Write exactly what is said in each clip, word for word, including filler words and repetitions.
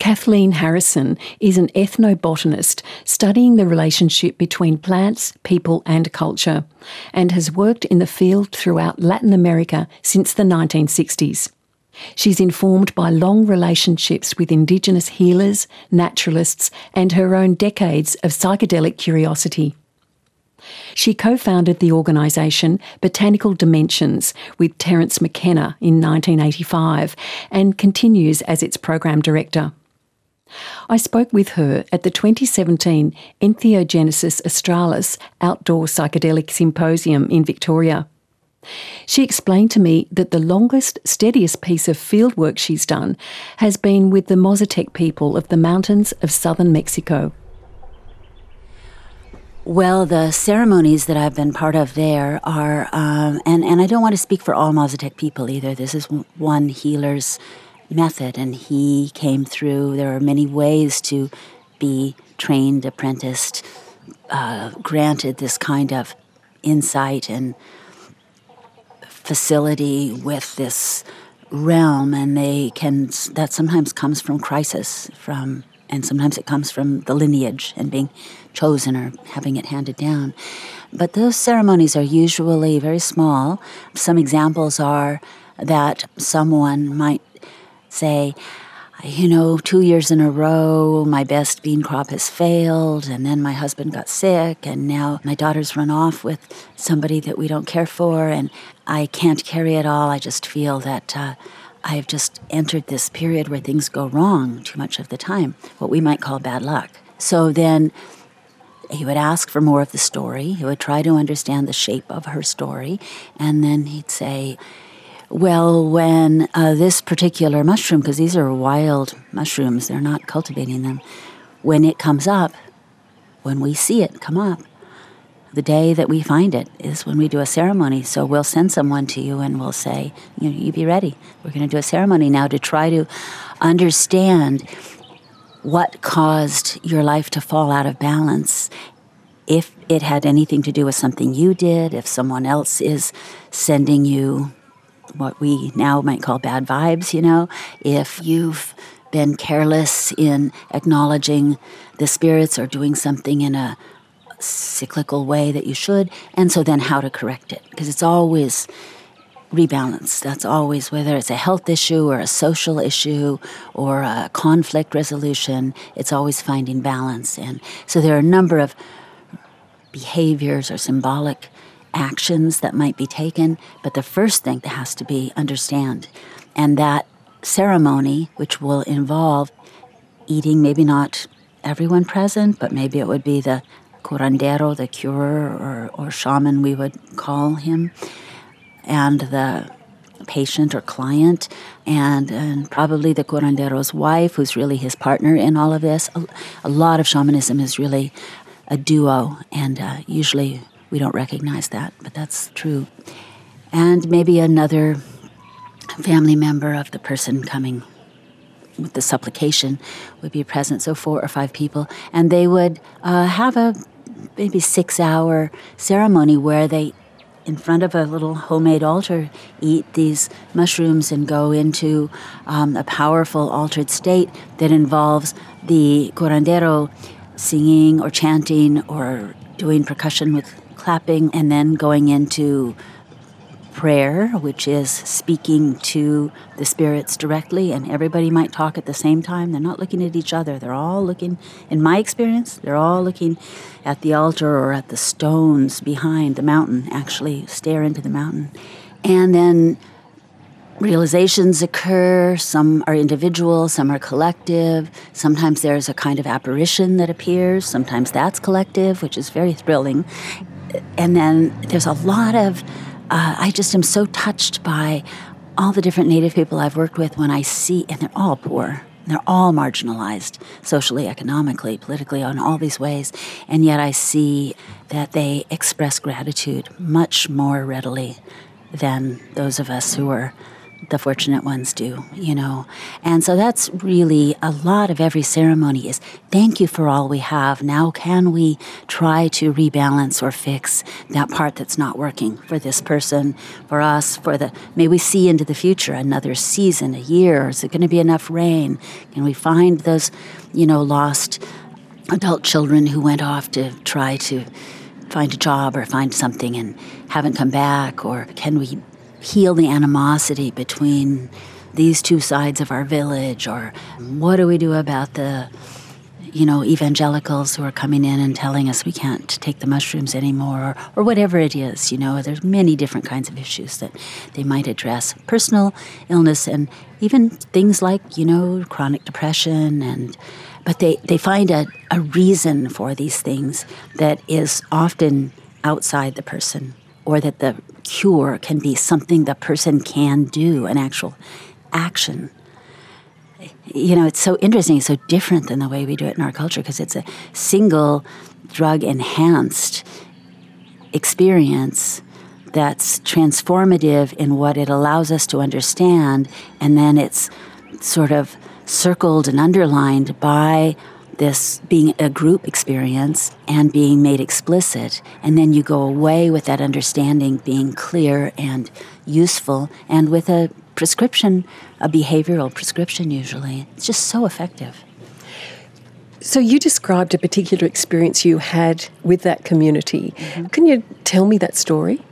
Kathleen Harrison is an ethnobotanist studying the relationship between plants, people and culture, and has worked in the field throughout Latin America since the nineteen sixties. She's informed by long relationships with Indigenous healers, naturalists, and her own decades of psychedelic curiosity. She co-founded the organisation Botanical Dimensions with Terence McKenna in nineteen eighty-five and continues as its program director. I spoke with her at the twenty seventeen Entheogenesis Australis Outdoor Psychedelic Symposium in Victoria. She explained to me that the longest, steadiest piece of fieldwork she's done has been with the Mazatec people of the mountains of southern Mexico. Well, the ceremonies that I've been part of there are, um, and, and I don't want to speak for all Mazatec people either. This is one healer's method, and he came through. There are many ways to be trained, apprenticed, uh, granted this kind of insight and facility with this realm, and they can, that sometimes comes from crisis, from, and sometimes it comes from the lineage and being chosen or having it handed down. But those ceremonies are usually very small. Some examples are that someone might say, you know, two years in a row, my best bean crop has failed, and then my husband got sick, and now my daughter's run off with somebody that we don't care for, and I can't carry it all. I just feel that uh, I've just entered this period where things go wrong too much of the time, what we might call bad luck. So then he would ask for more of the story. He would try to understand the shape of her story, and then he'd say, well, when uh, this particular mushroom, because these are wild mushrooms, they're not cultivating them, when it comes up, when we see it come up, the day that we find it is when we do a ceremony. So we'll send someone to you and we'll say, you know, you be ready. We're going to do a ceremony now to try to understand what caused your life to fall out of balance. If it had anything to do with something you did, if someone else is sending you what we now might call bad vibes, you know, if you've been careless in acknowledging the spirits or doing something in a cyclical way that you should, and so then how to correct it. Because it's always rebalance. That's always, whether it's a health issue or a social issue or a conflict resolution, it's always finding balance. And so there are a number of behaviors or symbolic actions that might be taken, but the first thing that has to be understand. And that ceremony, which will involve eating, maybe not everyone present, but maybe it would be the curandero, the curer or, or shaman we would call him, and the patient or client, and, and probably the curandero's wife, who's really his partner in all of this. A, a lot of shamanism is really a duo, and uh, usually we don't recognize that, but that's true. And maybe another family member of the person coming with the supplication would be present, so four or five people, and they would uh, have a maybe six-hour ceremony where they, in front of a little homemade altar, eat these mushrooms and go into um, a powerful altered state that involves the curandero singing or chanting or doing percussion with clapping, and then going into prayer, which is speaking to the spirits directly, and everybody might talk at the same time. They're not looking at each other. They're all looking, in my experience, they're all looking at the altar or at the stones behind the mountain, actually stare into the mountain. And then realizations occur. Some are individual, some are collective. Sometimes there's a kind of apparition that appears. Sometimes that's collective, which is very thrilling. And then there's a lot of, uh, I just am so touched by all the different Native people I've worked with when I see, and they're all poor. They're all marginalized socially, economically, politically, in all these ways. And yet I see that they express gratitude much more readily than those of us who are the fortunate ones do, you know. And so that's really a lot of every ceremony is, thank you for all we have. Now can we try to rebalance or fix that part that's not working for this person, for us, for the, may we see into the future, another season, a year, is it going to be enough rain? Can we find those, you know, lost adult children who went off to try to find a job or find something and haven't come back? Or can we heal the animosity between these two sides of our village? Or what do we do about the, you know, evangelicals who are coming in and telling us we can't take the mushrooms anymore, or, or whatever it is, you know. There's many different kinds of issues that they might address. Personal illness and even things like, you know, chronic depression, and but they, they find a, a reason for these things that is often outside the person, or that the cure can be something the person can do, an actual action. You know, it's so interesting, it's so different than the way we do it in our culture, because it's a single drug-enhanced experience that's transformative in what it allows us to understand, and then it's sort of circled and underlined by this being a group experience and being made explicit, and then you go away with that understanding being clear and useful, and with a prescription, a behavioral prescription usually. It's just so effective. So you described a particular experience you had with that community. Mm-hmm. Can you tell me that story?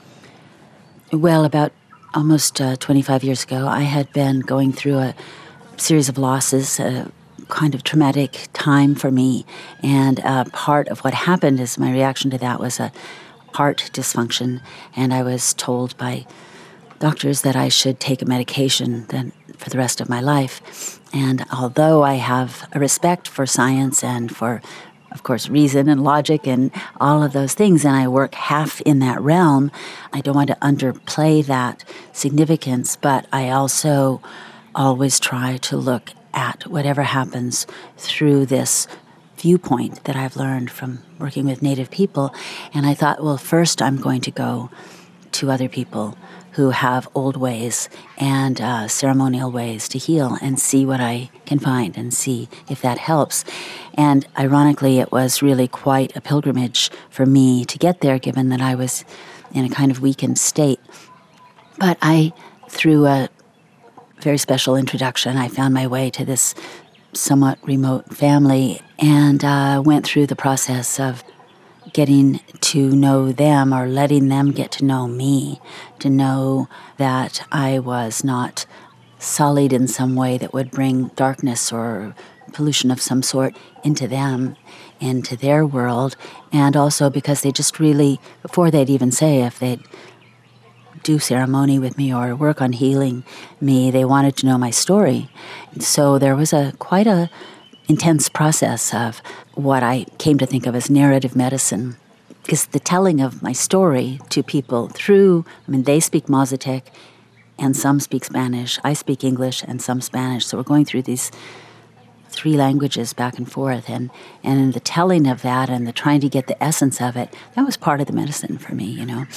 Well, about almost uh, twenty-five years ago, I had been going through a series of losses, uh, kind of traumatic time for me. And uh, part of what happened is my reaction to that was a heart dysfunction. And I was told by doctors that I should take a medication then for the rest of my life. And although I have a respect for science and for, of course, reason and logic and all of those things, and I work half in that realm, I don't want to underplay that significance, but I also always try to look at whatever happens through this viewpoint that I've learned from working with Native people. And I thought, well, first I'm going to go to other people who have old ways and uh, ceremonial ways to heal and see what I can find and see if that helps. And ironically, it was really quite a pilgrimage for me to get there, given that I was in a kind of weakened state. But I, through a very special introduction, I found my way to this somewhat remote family and uh, went through the process of getting to know them, or letting them get to know me, to know that I was not sullied in some way that would bring darkness or pollution of some sort into them, into their world. And also because they just really, before they'd even say if they'd do ceremony with me or work on healing me, they wanted to know my story. So there was a quite a intense process of what I came to think of as narrative medicine, because the telling of my story to people through, I mean, they speak Mazatec and some speak Spanish, I speak English and some Spanish, so we're going through these three languages back and forth, and, and in the telling of that and the trying to get the essence of it, that was part of the medicine for me, you know.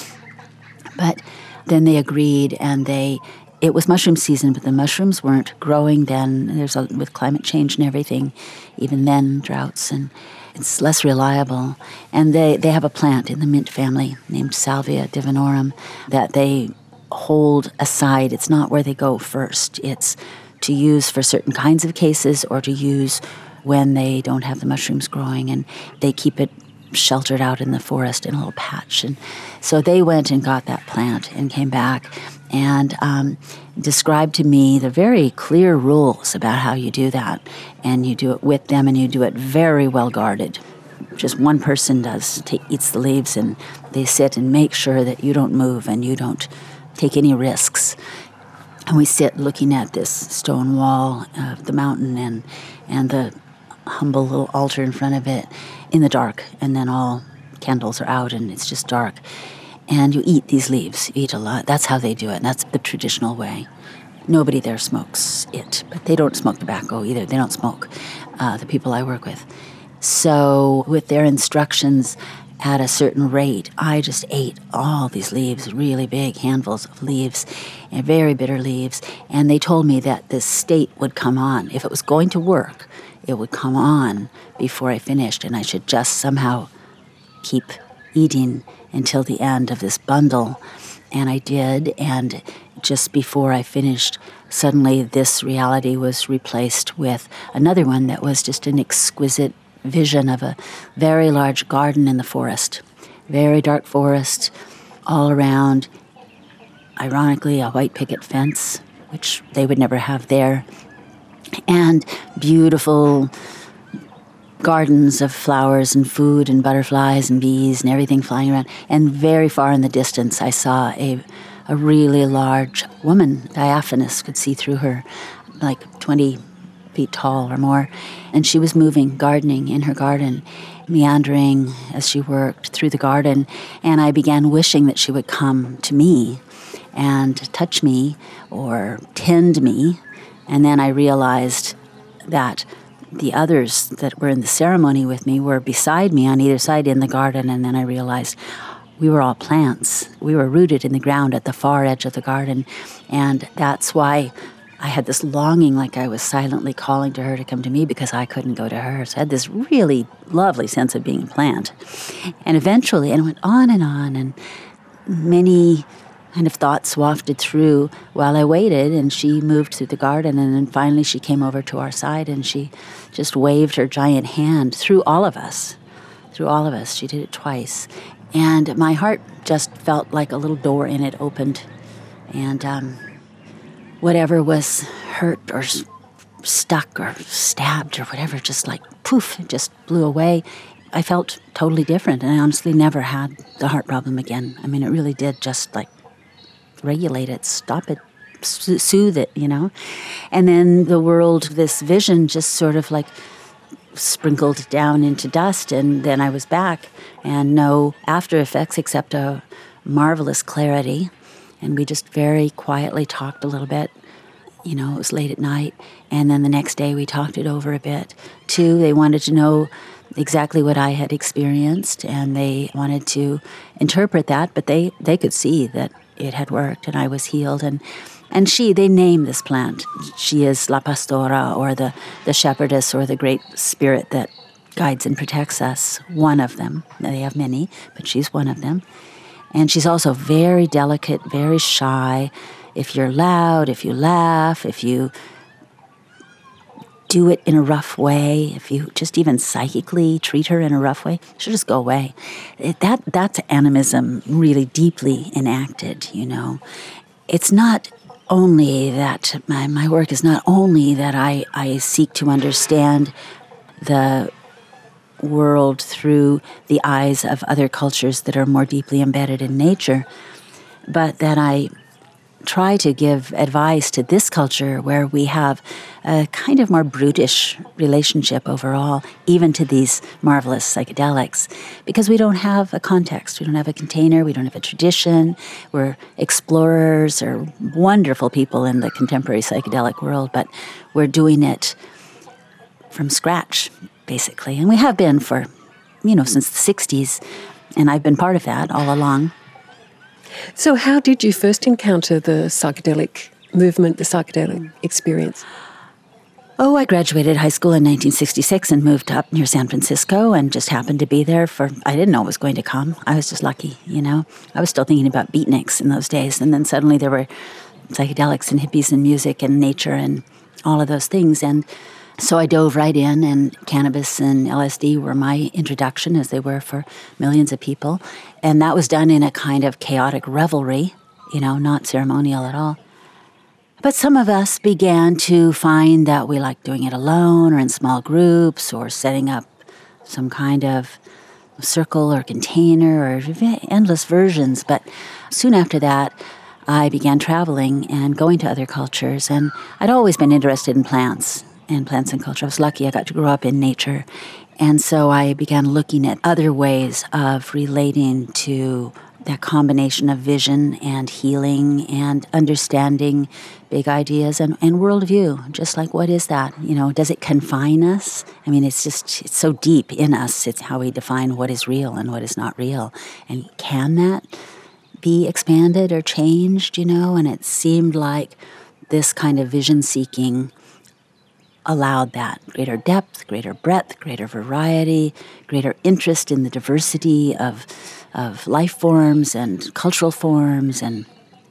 But then they agreed, and they, it was mushroom season, but the mushrooms weren't growing then. There's a, with climate change and everything, even then, droughts, and it's less reliable. And they, they have a plant in the mint family named Salvia divinorum that they hold aside. It's not where they go first. It's to use for certain kinds of cases, or to use when they don't have the mushrooms growing, and they keep it sheltered out in the forest in a little patch. And so they went and got that plant and came back and um, described to me the very clear rules about how you do that. And you do it with them, and you do it very well guarded. Just one person does, take, eats the leaves, and they sit and make sure that you don't move and you don't take any risks. And we sit looking at this stone wall of the mountain and, and the humble little altar in front of it in the dark, and then all candles are out and it's just dark. And you eat these leaves, you eat a lot. That's how they do it, and that's the traditional way. Nobody there smokes it, but they don't smoke tobacco either. They don't smoke, uh, the people I work with. So with their instructions at a certain rate. I just ate all these leaves, really big handfuls of leaves, and very bitter leaves. And they told me that this state would come on. If it was going to work, it would come on before I finished, and I should just somehow keep eating until the end of this bundle. And I did, and just before I finished, suddenly this reality was replaced with another one that was just an exquisite vision of a very large garden in the forest. Very dark forest all around. Ironically, a white picket fence, which they would never have there. And beautiful gardens of flowers and food and butterflies and bees and everything flying around. And very far in the distance, I saw a a really large woman, diaphanous, could see through her, like twenty feet tall or more. And she was moving, gardening in her garden, meandering as she worked through the garden. And I began wishing that she would come to me and touch me or tend me. And then I realized that the others that were in the ceremony with me were beside me on either side in the garden. And then I realized we were all plants. We were rooted in the ground at the far edge of the garden. And that's why I had this longing, like I was silently calling to her to come to me because I couldn't go to her. So I had this really lovely sense of being a plant. And eventually, and it went on and on, and many kind of thoughts wafted through while I waited, and she moved through the garden, and then finally she came over to our side, and she just waved her giant hand through all of us. Through all of us. She did it twice. And my heart just felt like a little door in it opened. And um, whatever was hurt or s- stuck or stabbed or whatever, just like poof, it just blew away. I felt totally different. And I honestly never had the heart problem again. I mean, it really did just like regulate it, stop it, s- soothe it, you know. And then the world, this vision just sort of like sprinkled down into dust, and then I was back, and no after effects except a marvelous clarity. And we just very quietly talked a little bit. You know, it was late at night, and then the next day we talked it over a bit. Too, they wanted to know exactly what I had experienced, and they wanted to interpret that, but they, they could see that it had worked and I was healed. And And she, they name this plant. She is La Pastora, or the, the shepherdess, or the great spirit that guides and protects us. One of them. They have many, but she's one of them. And she's also very delicate, very shy. If you're loud, if you laugh, if you do it in a rough way, if you just even psychically treat her in a rough way, she'll just go away. It, that That's animism really deeply enacted, you know. It's not only that my, my work is not only that I, I seek to understand the world through the eyes of other cultures that are more deeply embedded in nature, but that I try to give advice to this culture where we have a kind of more brutish relationship overall, even to these marvelous psychedelics, because we don't have a context, we don't have a container, we don't have a tradition. We're explorers or wonderful people in the contemporary psychedelic world, but we're doing it from scratch, basically. And we have been for, you know, since the sixties, and I've been part of that all along. So how did you first encounter the psychedelic movement, the psychedelic experience? Oh, I graduated high school in nineteen sixty-six and moved up near San Francisco and just happened to be there for, I didn't know it was going to come. I was just lucky, you know. I was still thinking about beatniks in those days, and then suddenly there were psychedelics and hippies and music and nature and all of those things. And so I dove right in, and cannabis and L S D were my introduction, as they were for millions of people. And that was done in a kind of chaotic revelry, you know, not ceremonial at all. But some of us began to find that we liked doing it alone or in small groups or setting up some kind of circle or container or endless versions. But soon after that, I began traveling and going to other cultures. And I'd always been interested in plants and plants and culture. I was lucky I got to grow up in nature. And so I began looking at other ways of relating to that combination of vision and healing and understanding big ideas and, and worldview. Just like, what is that? You know, does it confine us? I mean, it's just, it's so deep in us. It's how we define what is real and what is not real. And can that be expanded or changed, you know? And it seemed like this kind of vision-seeking allowed that greater depth, greater breadth, greater variety, greater interest in the diversity of of life forms and cultural forms, and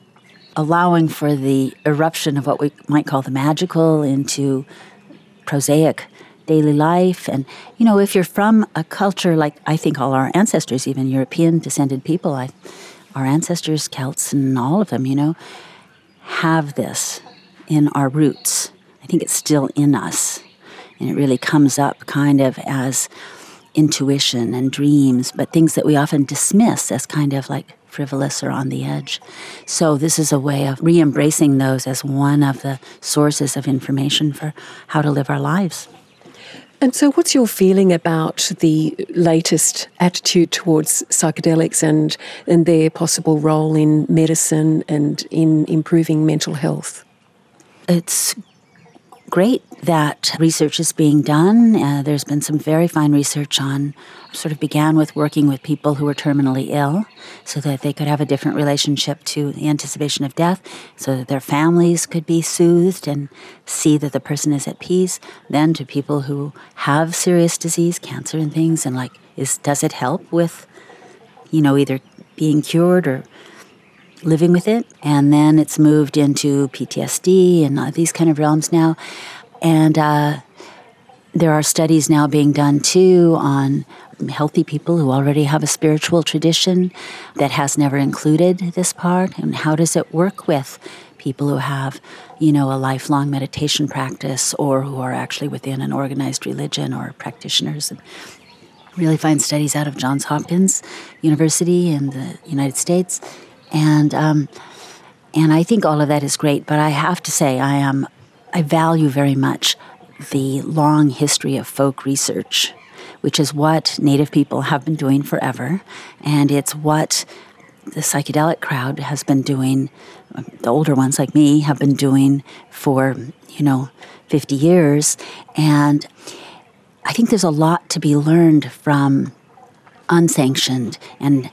allowing for the eruption of what we might call the magical into prosaic daily life. And, you know, if you're from a culture like, I think all our ancestors, even European descended people, I, our ancestors, Celts and all of them, you know, have this in our roots. I think it's still in us. And it really comes up kind of as intuition and dreams, but things that we often dismiss as kind of like frivolous or on the edge. So this is a way of re-embracing those as one of the sources of information for how to live our lives. And so what's your feeling about the latest attitude towards psychedelics and, and their possible role in medicine and in improving mental health? It's great that research is being done. Uh, there's been some very fine research on, sort of began with working with people who were terminally ill so that they could have a different relationship to the anticipation of death, so that their families could be soothed and see that the person is at peace. Then to people who have serious disease, cancer and things, and like, is does it help with, you know, either being cured or living with it? And then it's moved into P T S D and uh, these kind of realms now. And uh, there are studies now being done, too, on healthy people who already have a spiritual tradition that has never included this part. And how does it work with people who have, you know, a lifelong meditation practice or who are actually within an organized religion or practitioners? And really fine studies out of Johns Hopkins University in the United States. And um, and I think all of that is great, but I have to say I am I value very much the long history of folk research, which is what Native people have been doing forever, and it's what the psychedelic crowd has been doing. The older ones like me have been doing for, you know, fifty years, and I think there's a lot to be learned from unsanctioned and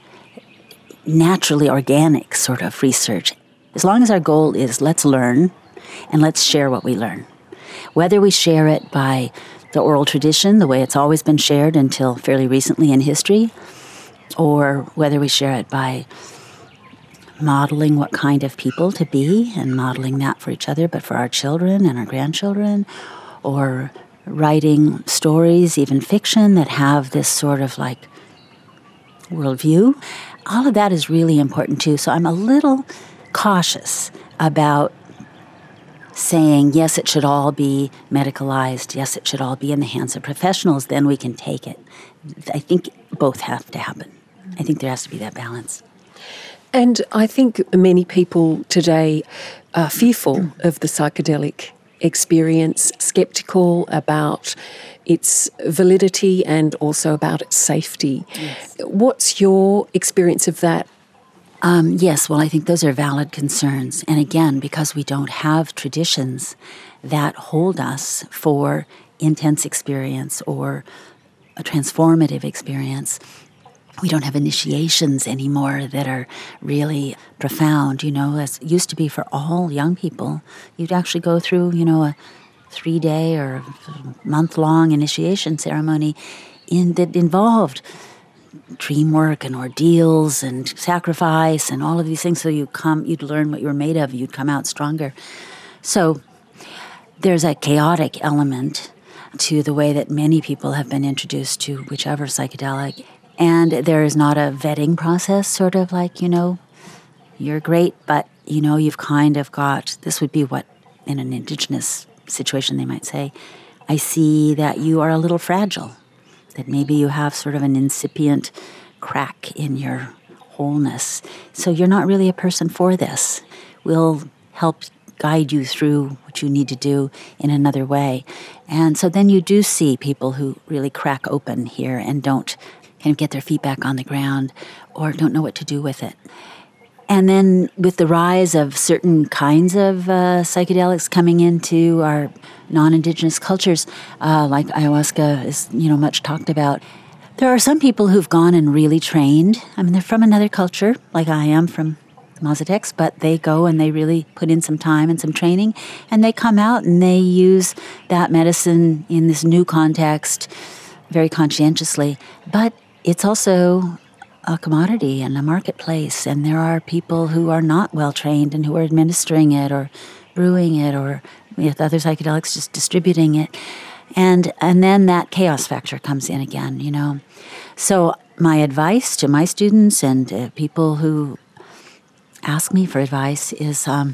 naturally organic sort of research. As long as our goal is let's learn and let's share what we learn. Whether we share it by the oral tradition, the way it's always been shared until fairly recently in history, or whether we share it by modeling what kind of people to be and modeling that for each other, but for our children and our grandchildren, or writing stories, even fiction, that have this sort of like worldview. All of that is really important too. So I'm a little cautious about saying, yes, it should all be medicalized. Yes, it should all be in the hands of professionals. Then we can take it. I think both have to happen. I think there has to be that balance. And I think many people today are fearful of the psychedelic experience, skeptical about its validity and also about its safety. Yes. What's your experience of that? Um, yes, well, I think those are valid concerns. And again, because we don't have traditions that hold us for intense experience or a transformative experience, we don't have initiations anymore that are really profound, you know, as it used to be for all young people. You'd actually go through, you know, a three-day or month-long initiation ceremony in that involved dream work and ordeals and sacrifice and all of these things. So you come, you'd learn what you were made of. You'd come out stronger. So there's a chaotic element to the way that many people have been introduced to whichever psychedelic. And there is not a vetting process, sort of like, you know, you're great, but, you know, you've kind of got, this would be what in an indigenous situation they might say, I see that you are a little fragile, that maybe you have sort of an incipient crack in your wholeness. So you're not really a person for this. We'll help guide you through what you need to do in another way. And so then you do see people who really crack open here and don't kind of get their feet back on the ground or don't know what to do with it. And then with the rise of certain kinds of uh, psychedelics coming into our non-Indigenous cultures, uh, like ayahuasca is, you know, much talked about, there are some people who've gone and really trained. I mean, they're from another culture, like I am from the Mazatecs, but they go and they really put in some time and some training, and they come out and they use that medicine in this new context very conscientiously. But it's also a commodity and a marketplace, and there are people who are not well trained and who are administering it or brewing it or with other psychedelics just distributing it, and and then that chaos factor comes in again, you know. So my advice to my students and uh, people who ask me for advice is um,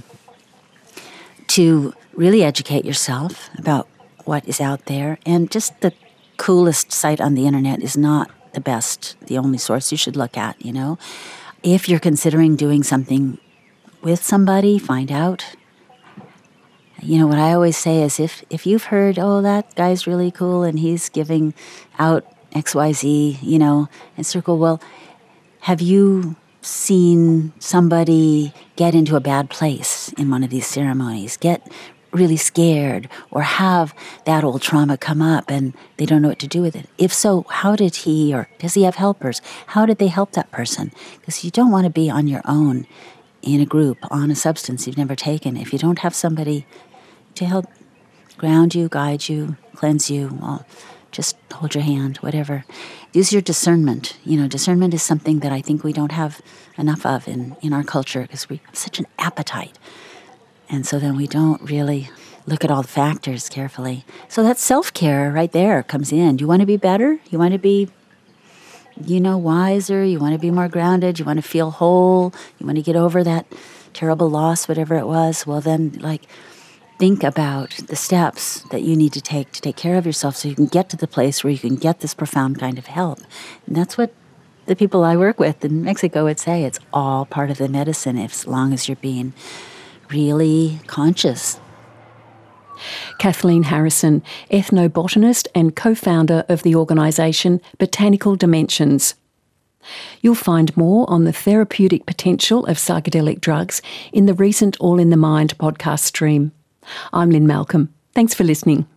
to really educate yourself about what is out there, and just the coolest site on the internet is not the best, the only source you should look at, you know. If you're considering doing something with somebody, find out. You know, what I always say is if, if you've heard, oh, that guy's really cool and he's giving out X Y Z, you know, and circle, well, have you seen somebody get into a bad place in one of these ceremonies, get really scared, or have that old trauma come up and they don't know what to do with it? If so, how did he, or does he have helpers? How did they help that person? Because you don't want to be on your own in a group on a substance you've never taken. If you don't have somebody to help ground you, guide you, cleanse you, well, just hold your hand, whatever. Use your discernment. You know, discernment is something that I think we don't have enough of in, in our culture, because we have such an appetite. And so then we don't really look at all the factors carefully. So that self-care right there comes in. You want to be better? You want to be, you know, wiser? You want to be more grounded? You want to feel whole? You want to get over that terrible loss, whatever it was? Well, then, like, think about the steps that you need to take to take care of yourself so you can get to the place where you can get this profound kind of help. And that's what the people I work with in Mexico would say. It's all part of the medicine, if, as long as you're being really conscious. Kathleen Harrison, ethnobotanist and co-founder of the organisation Botanical Dimensions. You'll find more on the therapeutic potential of psychedelic drugs in the recent All in the Mind podcast stream. I'm Lynn Malcolm. Thanks for listening.